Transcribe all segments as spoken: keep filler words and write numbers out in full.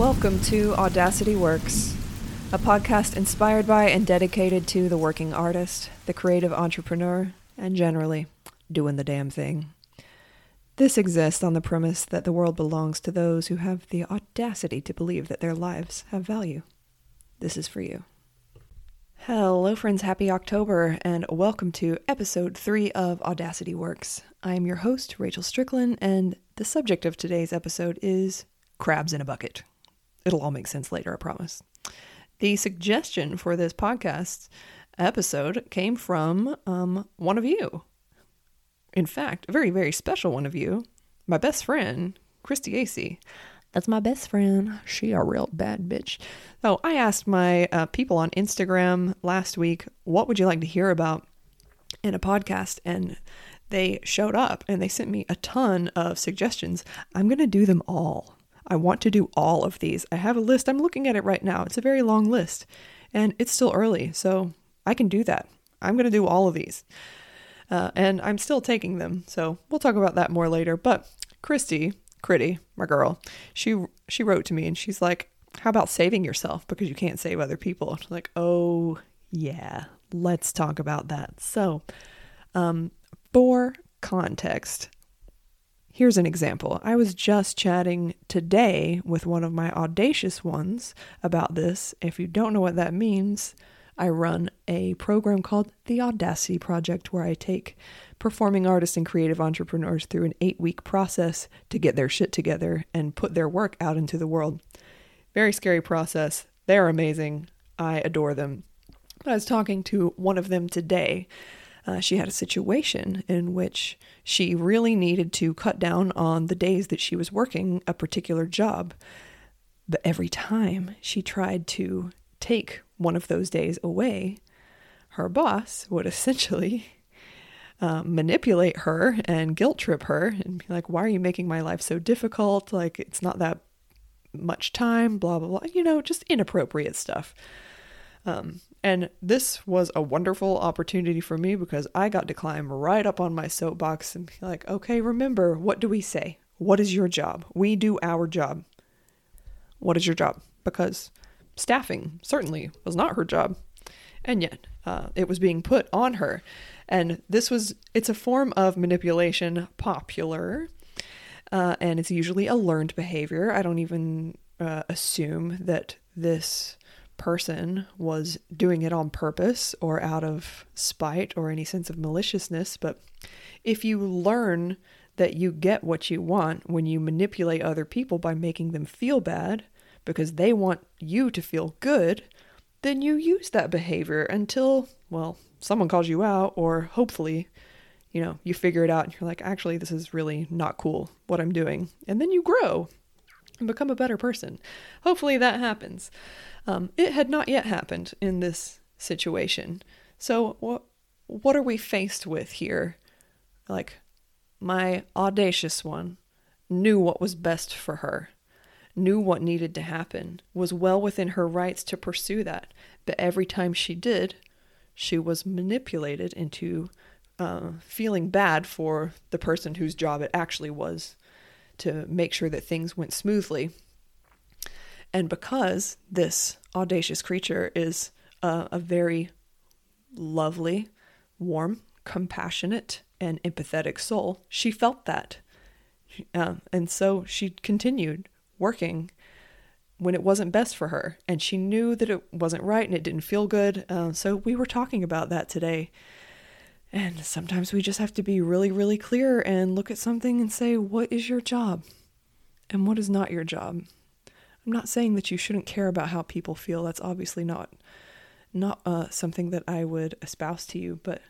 Welcome to Audacity Works, a podcast inspired by and dedicated to the working artist, the creative entrepreneur, and generally, doing the damn thing. This exists on the premise that the world belongs to those who have the audacity to believe that their lives have value. This is for you. Hello friends, happy October, and welcome to episode three of Audacity Works. I am your host, Rachel Strickland, and the subject of today's episode is crabs in a bucket. It'll all make sense later, I promise. The suggestion for this podcast episode came from um, one of you. In fact, a very, very special one of you, my best friend, Christy Acey. That's my best friend. She a real bad bitch. So I asked my uh, people on Instagram last week, what would you like to hear about in a podcast? And they showed up and they sent me a ton of suggestions. I'm going to do them all. I want to do all of these. I have a list. I'm looking at it right now. It's a very long list and it's still early, so I can do that. I'm going to do all of these. Uh, and I'm still taking them, so we'll talk about that more later. But Christy, Critty, my girl, she she wrote to me and she's like, how about saving yourself because you can't save other people? I'm like, oh yeah, let's talk about that. So um, for context, here's an example. I was just chatting today with one of my audacious ones about this. If you don't know what that means, I run a program called the Audacity Project where I take performing artists and creative entrepreneurs through an eight-week process to get their shit together and put their work out into the world. Very scary process. They're amazing. I adore them. I was talking to one of them today. Uh, she had a situation in which she really needed to cut down on the days that she was working a particular job. But every time she tried to take one of those days away, her boss would essentially uh, manipulate her and guilt trip her and be like, why are you making my life so difficult? Like, it's not that much time, blah, blah, blah. You know, just inappropriate stuff. Um, and this was a wonderful opportunity for me because I got to climb right up on my soapbox and be like, okay, remember, what do we say? What is your job? We do our job. What is your job? Because staffing certainly was not her job. And yet, uh, it was being put on her. And this was, it's a form of manipulation, popular, uh, and it's usually a learned behavior. I don't even uh, assume that this person was doing it on purpose or out of spite or any sense of maliciousness. But if you learn that you get what you want when you manipulate other people by making them feel bad because they want you to feel good, then you use that behavior until, well, someone calls you out, or hopefully, you know, you figure it out and you're like, actually, this is really not cool what I'm doing. And then you grow and become a better person. Hopefully that happens. Um, it had not yet happened in this situation. So what, what are we faced with here? Like, my audacious one knew what was best for her, knew what needed to happen, was well within her rights to pursue that. But every time she did, she was manipulated into uh, feeling bad for the person whose job it actually was to make sure that things went smoothly. And because this audacious creature is uh, a very lovely, warm, compassionate, and empathetic soul, she felt that. Uh, and so she continued working when it wasn't best for her. And she knew that it wasn't right and it didn't feel good. Uh, so we were talking about that today. And sometimes we just have to be really, really clear and look at something and say, what is your job? And what is not your job? I'm not saying that you shouldn't care about how people feel. That's obviously not not uh, something that I would espouse to you, but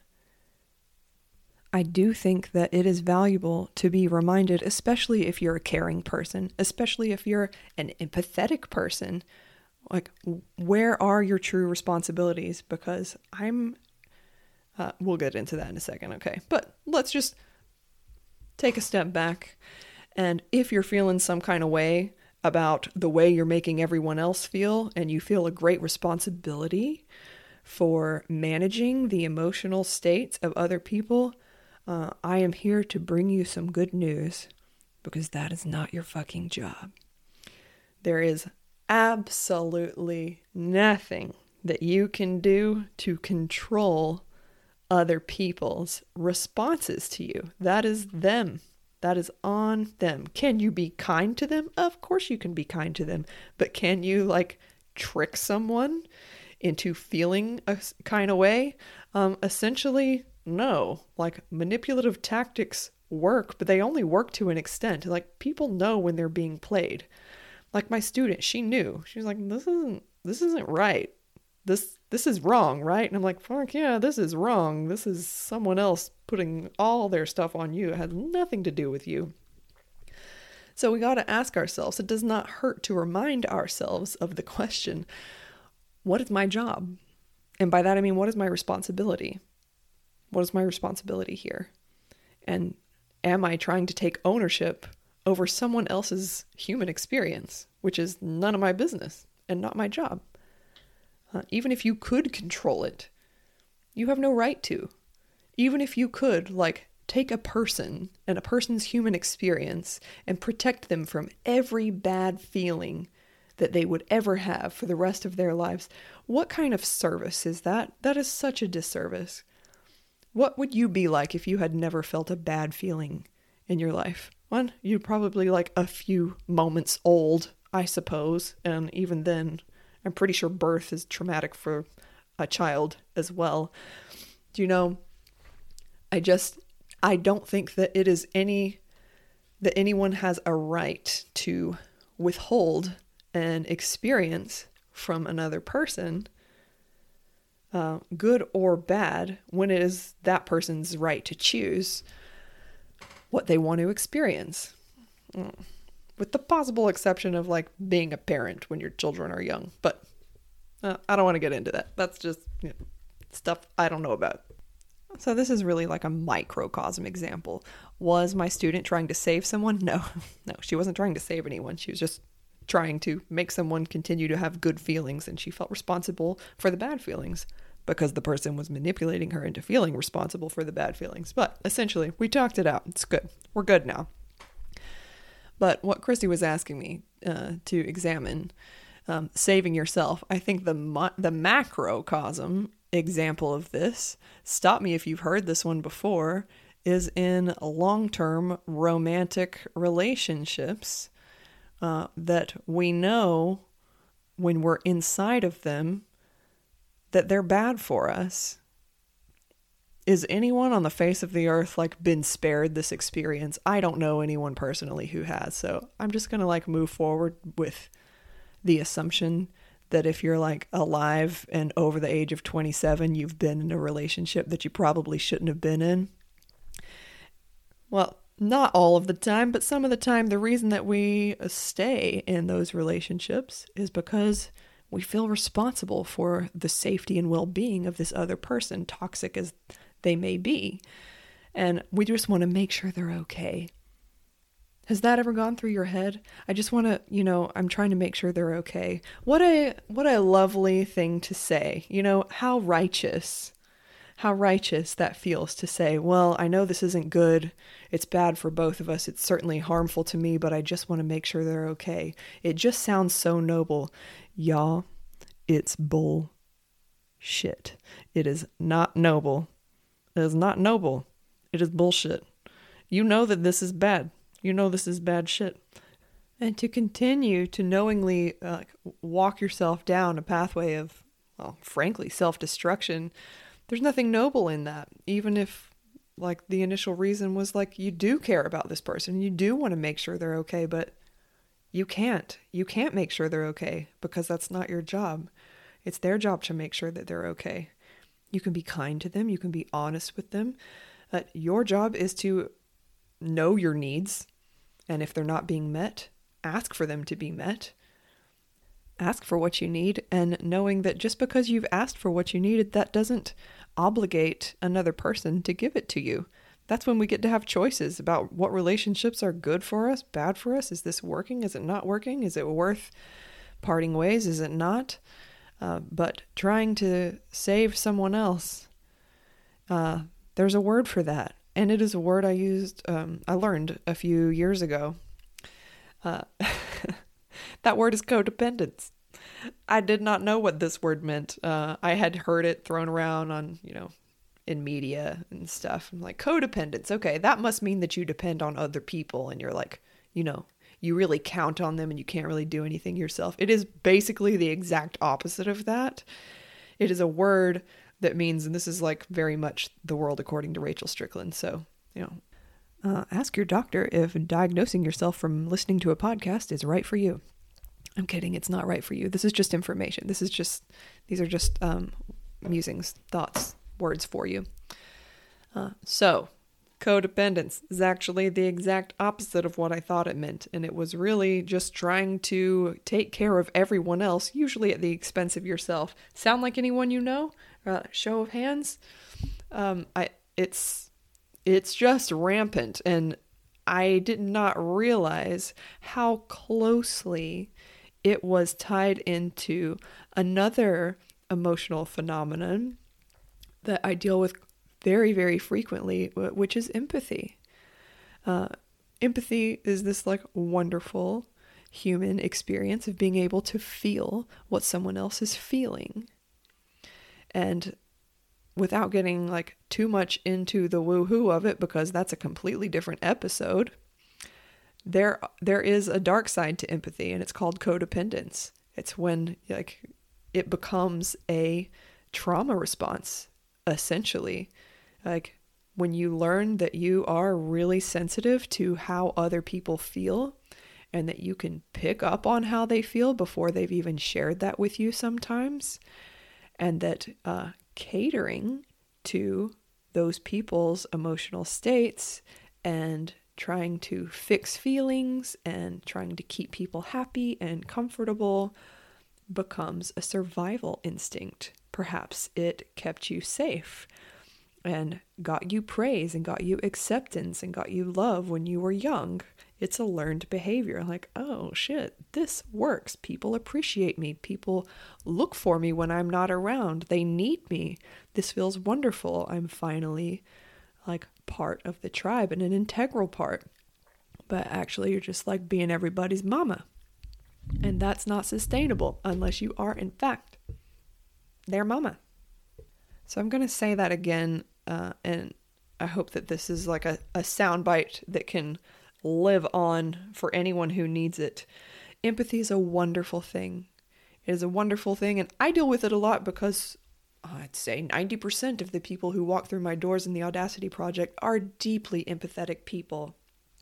I do think that it is valuable to be reminded, especially if you're a caring person, especially if you're an empathetic person, like, where are your true responsibilities? Because I'm, uh, we'll get into that in a second, okay? But let's just take a step back. And if you're feeling some kind of way about the way you're making everyone else feel, and you feel a great responsibility for managing the emotional states of other people, uh, I am here to bring you some good news, because that is not your fucking job. There is absolutely nothing that you can do to control other people's responses to you. That is them. That is on them. Can you be kind to them? Of course you can be kind to them. But can you like trick someone into feeling a kind of way? Um, essentially, no. Like manipulative tactics work, but they only work to an extent. Like people know when they're being played. Like my student, she knew. She was like, this isn't, this isn't right. This, this is wrong, right? And I'm like, fuck yeah, this is wrong. This is someone else putting all their stuff on you. It has nothing to do with you. So we got to ask ourselves, it does not hurt to remind ourselves of the question, what is my job? And by that, I mean, what is my responsibility? What is my responsibility here? And am I trying to take ownership over someone else's human experience, which is none of my business and not my job? Uh, even if you could control it, you have no right to. Even if you could, like, take a person and a person's human experience and protect them from every bad feeling that they would ever have for the rest of their lives, what kind of service is that? That is such a disservice. What would you be like if you had never felt a bad feeling in your life? One, you'd probably like a few moments old, I suppose, and even then, I'm pretty sure birth is traumatic for a child as well. Do you know, I just, I don't think that it is any, that anyone has a right to withhold an experience from another person, uh, good or bad, when it is that person's right to choose what they want to experience. Mm. With the possible exception of like being a parent when your children are young. But uh, I don't want to get into that. That's just, you know, stuff I don't know about. So this is really like a microcosm example. Was my student trying to save someone? No, no, she wasn't trying to save anyone. She was just trying to make someone continue to have good feelings, and she felt responsible for the bad feelings because the person was manipulating her into feeling responsible for the bad feelings. But essentially, we talked it out. It's good. We're good now. But what Christy was asking me uh, to examine, um, saving yourself, I think the ma- the macrocosm example of this, stop me if you've heard this one before, is in long-term romantic relationships uh, that we know when we're inside of them that they're bad for us. Is anyone on the face of the earth like been spared this experience? I don't know anyone personally who has. So I'm just going to like move forward with the assumption that if you're like alive and over the age of twenty-seven, you've been in a relationship that you probably shouldn't have been in. Well, not all of the time, but some of the time, the reason that we stay in those relationships is because we feel responsible for the safety and well-being of this other person, toxic as they may be. And we just want to make sure they're okay. Has that ever gone through your head? I just want to, you know, I'm trying to make sure they're okay. What a, what a lovely thing to say. You know, how righteous, how righteous that feels to say, well, I know this isn't good. It's bad for both of us. It's certainly harmful to me, but I just want to make sure they're okay. It just sounds so noble. Y'all, it's bullshit. It is not noble. It is not noble. It is bullshit. You know that this is bad. You know this is bad shit. And to continue to knowingly uh, walk yourself down a pathway of, well, frankly, self-destruction, there's nothing noble in that. Even if, like, the initial reason was, like, you do care about this person. You do want to make sure they're okay, but you can't. You can't make sure they're okay because that's not your job. It's their job to make sure that they're okay. You can be kind to them. You can be honest with them. Uh, your job is to know your needs. And if they're not being met, ask for them to be met. Ask for what you need, and knowing that just because you've asked for what you needed, that doesn't obligate another person to give it to you. That's when we get to have choices about what relationships are good for us, bad for us. Is this working? Is it not working? Is it worth parting ways? Is it not? Uh, but trying to save someone else, uh, there's a word for that. And it is a word I used, um, I learned a few years ago. Uh, That word is codependence. I did not know what this word meant. Uh, I had heard it thrown around on, you know, in media and stuff. I'm like, codependence. Okay, that must mean that you depend on other people and you're like, you know, you really count on them and you can't really do anything yourself. It is basically the exact opposite of that. It is a word that means, and this is like very much the world according to Rachel Strickland. So, you know, uh, ask your doctor if diagnosing yourself from listening to a podcast is right for you. I'm kidding. It's not right for you. This is just information. This is just, these are just um, musings, thoughts, words for you. Uh, so codependence is actually the exact opposite of what I thought it meant. And it was really just trying to take care of everyone else, usually at the expense of yourself. Sound like anyone you know? Uh, show of hands. Um, I, it's, it's just rampant. And I did not realize how closely it was tied into another emotional phenomenon that I deal with very, very frequently, which is empathy. Uh, empathy is this like wonderful human experience of being able to feel what someone else is feeling. And without getting like too much into the woo-hoo of it, because that's a completely different episode, there there is a dark side to empathy, and it's called codependence. It's when like it becomes a trauma response, essentially. Like when you learn that you are really sensitive to how other people feel, and that you can pick up on how they feel before they've even shared that with you sometimes, and that uh, catering to those people's emotional states and trying to fix feelings and trying to keep people happy and comfortable becomes a survival instinct. Perhaps it kept you safe and got you praise and got you acceptance and got you love when you were young. It's a learned behavior. Like, oh shit, this works. People appreciate me. People look for me when I'm not around. They need me. This feels wonderful. I'm finally like part of the tribe and an integral part. But actually you're just like being everybody's mama. And that's not sustainable unless you are in fact their mama. So I'm going to say that again. Uh, and I hope that this is like a, a soundbite that can live on for anyone who needs it. Empathy is a wonderful thing. It is a wonderful thing. And I deal with it a lot because I'd say ninety percent of the people who walk through my doors in the Audacity Project are deeply empathetic people.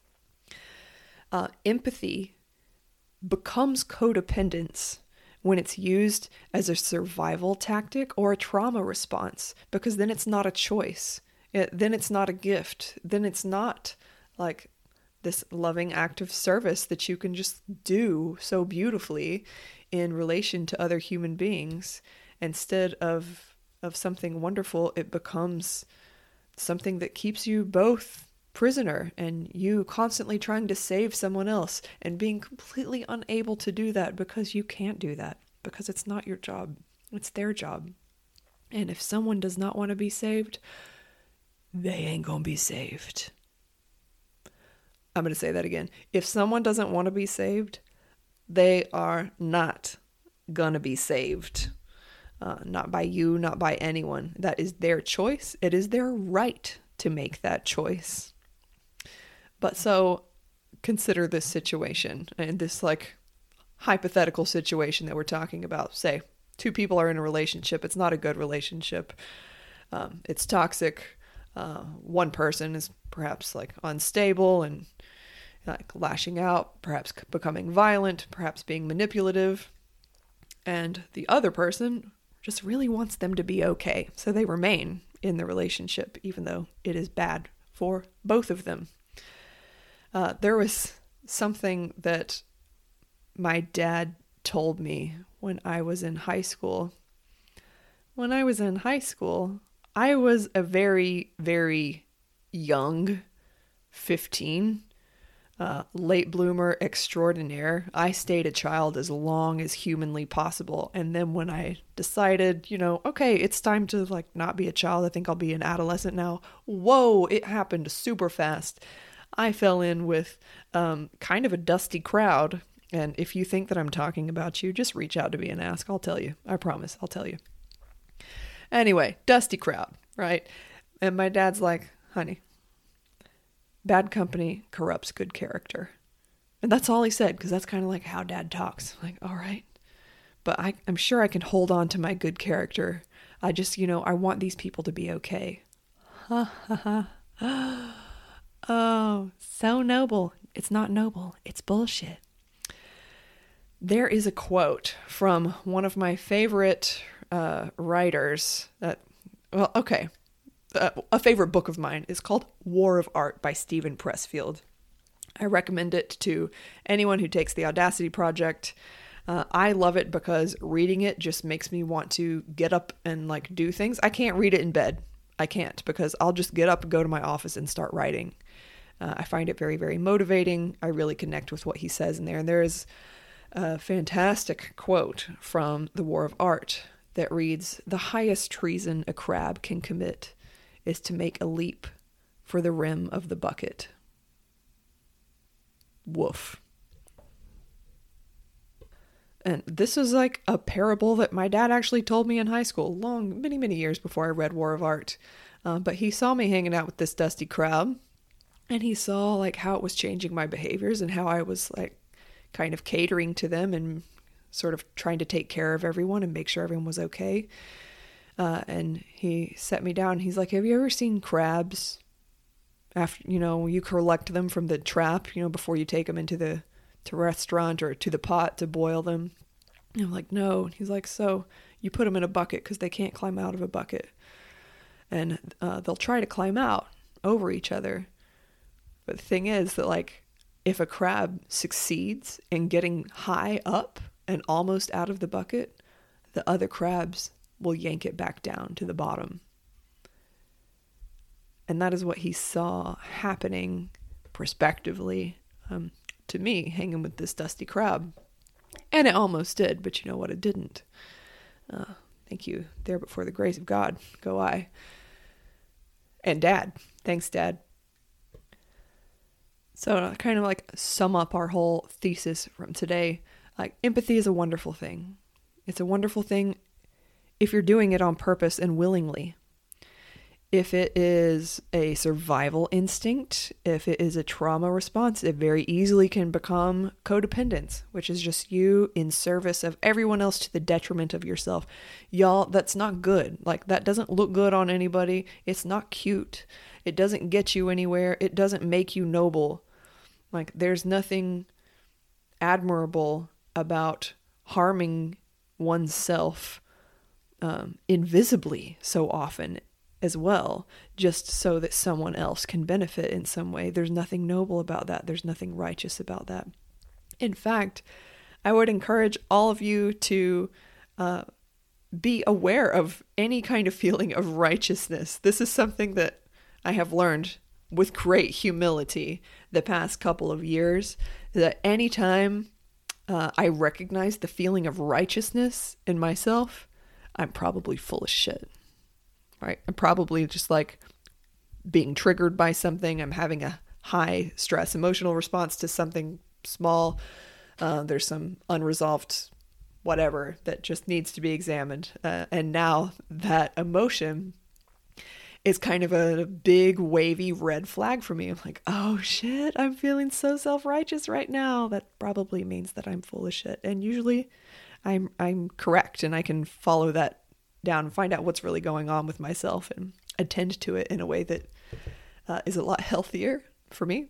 Uh, empathy becomes codependence when it's used as a survival tactic or a trauma response, because then it's not a choice. It, then it's not a gift. Then it's not like this loving act of service that you can just do so beautifully in relation to other human beings. Instead of of something wonderful, it becomes something that keeps you both prisoner and you constantly trying to save someone else and being completely unable to do that because you can't do that, because it's not your job. It's their job. And if someone does not want to be saved, they ain't gonna be saved. I'm going to say that again. If someone doesn't want to be saved, they are not gonna be saved. Uh, not by you, not by anyone. That is their choice. It is their right to make that choice. But so consider this situation and this like hypothetical situation that we're talking about. Say two people are in a relationship. It's not a good relationship. Um, it's toxic. Uh, one person is perhaps like unstable and like lashing out, perhaps becoming violent, perhaps being manipulative. And the other person just really wants them to be okay. So they remain in the relationship, even though it is bad for both of them. Uh, there was something that my dad told me when I was in high school. When I was in high school, I was a very, very young fifteen. Uh, late bloomer extraordinaire. I stayed a child as long as humanly possible. And then when I decided, you know, okay, it's time to like not be a child, I think I'll be an adolescent now. Whoa, it happened super fast. I fell in with um, kind of a dusty crowd And if you think that I'm talking about you, just reach out to me and ask. I'll tell you. I promise. I'll tell you. Anyway, dusty crowd, right? And my dad's like, honey, bad company corrupts good character. And that's all he said, because that's kind of like how dad talks. Like, all right. But I, I'm sure I can hold on to my good character. I just, you know, I want these people to be okay. Ha ha ha. Oh, so noble. It's not noble. It's bullshit. There is a quote from one of my favorite uh, writers that, well, okay. Uh, a favorite book of mine is called War of Art by Steven Pressfield. I recommend it to anyone who takes the Audacity project. Uh, I love it because reading it just makes me want to get up and like do things. I can't read it in bed. I can't, because I'll just get up and go to my office and start writing. Uh, I find it very, very motivating. I really connect with what he says in there. And there is a fantastic quote from The War of Art that reads, "The highest treason a crab can commit is to make a leap for the rim of the bucket." Woof. And this is like a parable that my dad actually told me in high school, long, many, many years before I read War of Art. Uh, but he saw me hanging out with this dusty crowd, and he saw like how it was changing my behaviors and how I was like kind of catering to them and sort of trying to take care of everyone and make sure everyone was okay. Uh, and he set me down. He's like, have you ever seen crabs? After, you know, you collect them from the trap, you know, before you take them into the to restaurant or to the pot to boil them. And I'm like, no. He's like, so you put them in a bucket because they can't climb out of a bucket. And uh, they'll try to climb out over each other. But the thing is that, like, if a crab succeeds in getting high up and almost out of the bucket, the other crabs will yank it back down to the bottom. And that is what he saw happening prospectively um, to me, hanging with this dusty crab. And it almost did, but you know what? It didn't. Uh, thank you. There, but for the grace of God, go I. And Dad. Thanks, Dad. So to kind of like sum up our whole thesis from today, like empathy is a wonderful thing. It's a wonderful thing if you're doing it on purpose and willingly. If it is a survival instinct, if it is a trauma response, it very easily can become codependence, which is just you in service of everyone else to the detriment of yourself. Y'all, that's not good. Like, that doesn't look good on anybody. It's not cute. It doesn't get you anywhere. It doesn't make you noble. Like, there's nothing admirable about harming oneself um, invisibly so often as well, just so that someone else can benefit in some way. There's nothing noble about that. There's nothing righteous about that. In fact, I would encourage all of you to uh, be aware of any kind of feeling of righteousness. This is something that I have learned with great humility the past couple of years, that anytime uh, I recognize the feeling of righteousness in myself, I'm probably full of shit. Right? I'm probably just like being triggered by something. I'm having a high stress emotional response to something small. Uh, there's some unresolved whatever that just needs to be examined. Uh, and now that emotion is kind of a big wavy red flag for me. I'm like, oh shit, I'm feeling so self-righteous right now. That probably means that I'm full of shit. And usually I'm I'm correct, and I can follow that down and find out what's really going on with myself and attend to it in a way that uh, is a lot healthier for me.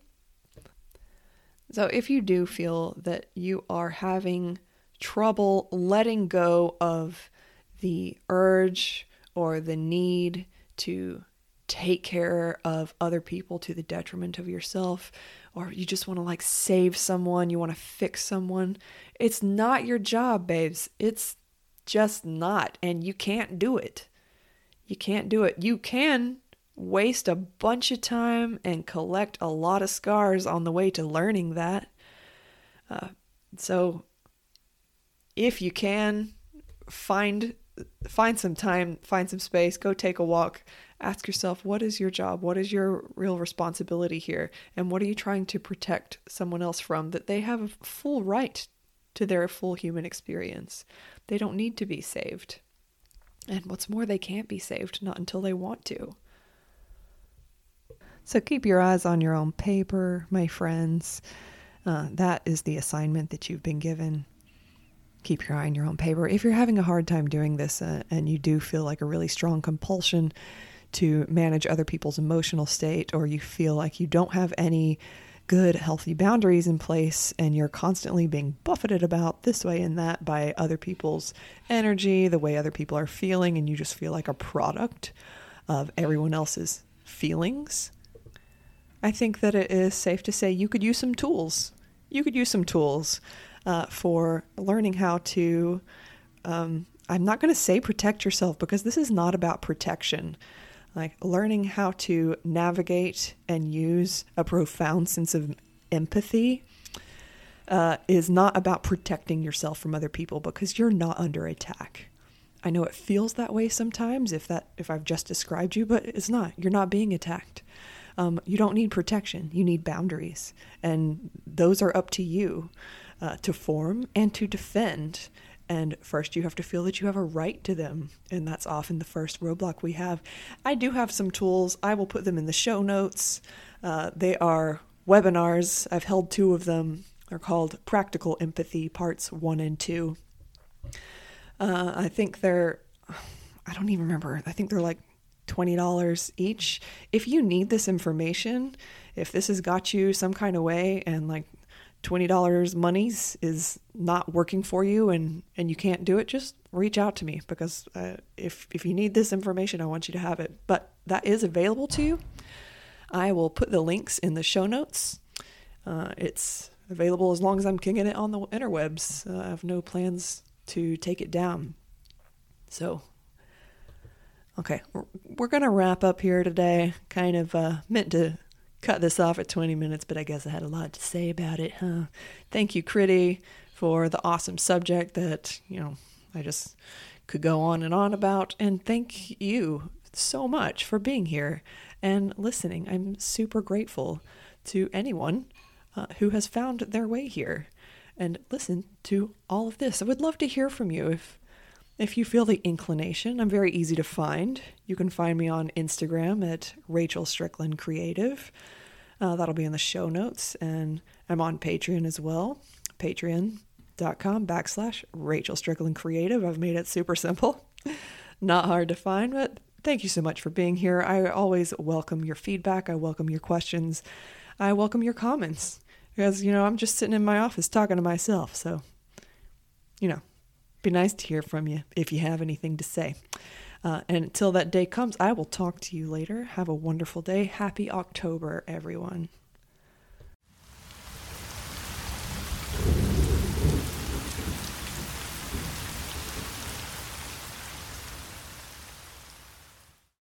So if you do feel that you are having trouble letting go of the urge or the need to take care of other people to the detriment of yourself, or you just want to like save someone, you want to fix someone, it's not your job, babes. It's just not, and you can't do it. You can't do it. You can waste a bunch of time and collect a lot of scars on the way to learning that. Uh, so if you can, find find some time, find some space, go take a walk, ask yourself, what is your job? What is your real responsibility here? And what are you trying to protect someone else from that they have a full right to their full human experience. They don't need to be saved. And what's more, they can't be saved, not until they want to. So keep your eyes on your own paper, my friends. Uh, that is the assignment that you've been given. Keep your eye on your own paper. If you're having a hard time doing this uh, and you do feel like a really strong compulsion to manage other people's emotional state, or you feel like you don't have any good, healthy boundaries in place and you're constantly being buffeted about this way and that by other people's energy, the way other people are feeling, and you just feel like a product of everyone else's feelings, I think that it is safe to say you could use some tools. You could use some tools uh, for learning how to, um, I'm not going to say protect yourself, because this is not about protection. Like learning how to navigate and use a profound sense of empathy uh, is not about protecting yourself from other people, because you're not under attack. I know it feels that way sometimes if that if I've just described you, but it's not. You're not being attacked. Um, you don't need protection. You need boundaries. And those are up to you uh, to form and to defend. And first you have to feel that you have a right to them. And that's often the first roadblock we have. I do have some tools. I will put them in the show notes. Uh, they are webinars. I've held two of them. They're called Practical Empathy Parts one and two. Uh, I think they're, I don't even remember. I think they're like twenty dollars each. If you need this information, if this has got you some kind of way and like twenty dollars monies is not working for you and, and you can't do it, just reach out to me, because uh, if, if you need this information, I want you to have it. But that is available to you. I will put the links in the show notes. Uh, it's available as long as I'm kicking it on the interwebs. Uh, I have no plans to take it down. So, okay, we're, we're going to wrap up here today. Kind of uh, meant to cut this off at twenty minutes, but I guess I had a lot to say about it, huh? Thank you, Critty, for the awesome subject that, you know, I just could go on and on about. And thank you so much for being here and listening. I'm super grateful to anyone uh, who has found their way here and listen to all of this. I would love to hear from you if if you feel the inclination. I'm very easy to find. You can find me on Instagram at Rachel Strickland Creative. Uh, that'll be in the show notes. And I'm on Patreon as well. Patreon.com backslash Rachel Strickland Creative. I've made it super simple. Not hard to find, but thank you so much for being here. I always welcome your feedback. I welcome your questions. I welcome your comments. Because, you know, I'm just sitting in my office talking to myself. So, you know, be nice to hear from you if you have anything to say. Uh, and until that day comes, I will talk to you later. Have a wonderful day. Happy October, everyone.